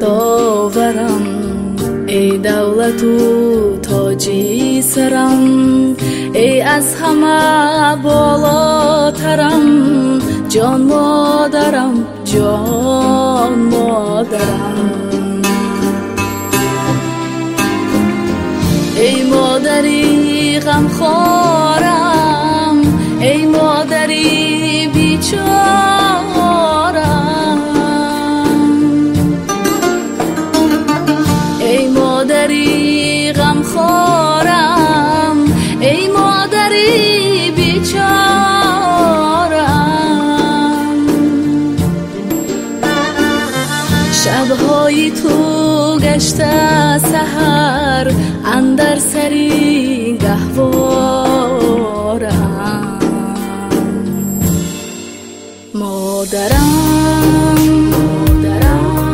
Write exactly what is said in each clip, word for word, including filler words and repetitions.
داورم، ای دولت و تاجی سرم، ای از همه بالاترم، جان مادرم، جان مادرم. ای مادری غمخوارم، ای مادری بیچارم، ای مادری غمخوارم، ای مادری بیچارم. شبهای تو گشته سحر، اندر سری گهوارم. مادرم، مادرم،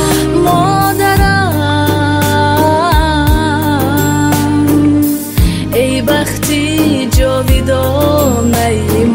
مادرم، ای بختی جاویدانه من.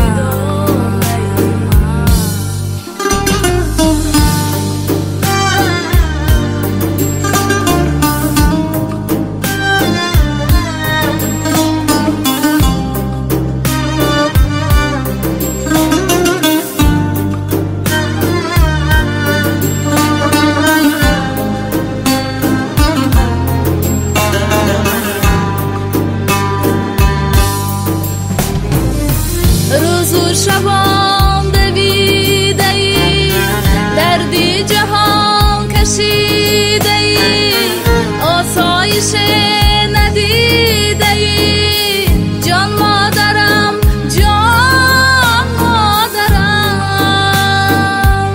شبان دویده ای، دردی جهان کشیده ای، آسایش ندیده ای، جان مادرم، جان مادرم.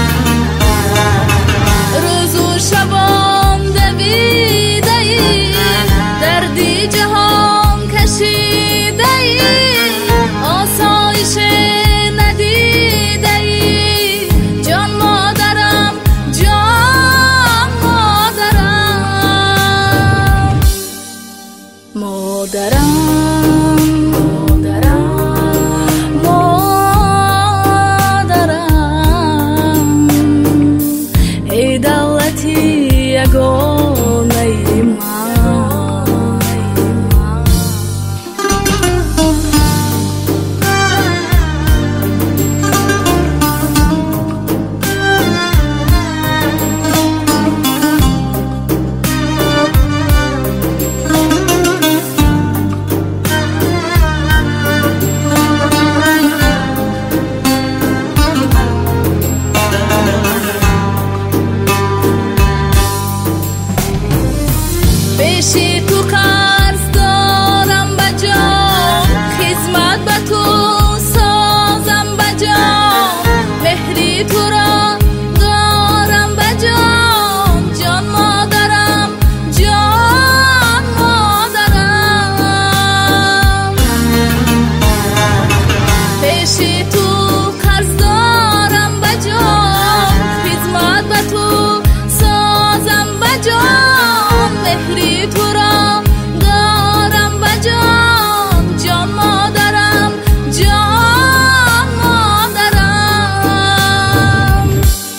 روز و شبان دویده ای، دردی جهان کشیده ای، آسایش ندیده ای، جان مادرم، جان مادرم. مادرم، مادرم، مادرم، ای دولتی یگانه من. پیشی تو قرض دارم بجا، خدمت به تو سازم بجا، مهری تو را دارم بجا، جان مادرم، جان مادرم. پیشی تو قرض دارم بجا، خدمت به تو سازم بجا، مهری تو را دارم بجان، جان مادرم، جان مادرم.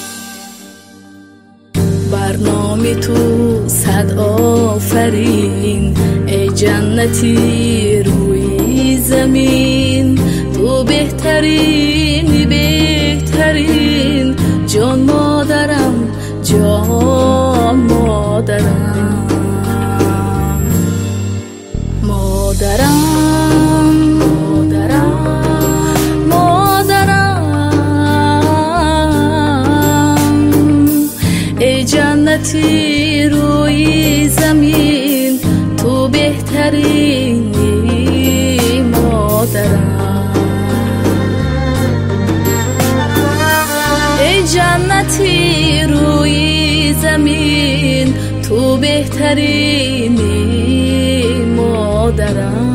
برنامه تو صد آفرین، ای جنتی روی زمین، تو بهترین بهترین، جان مادرم، جان مادرم. مادرم، مادرم، مادرم، ای جنتی روی زمین، تو بهترینی، مادرم. ای جنتی روی زمین، تو بهترینی، مادرم.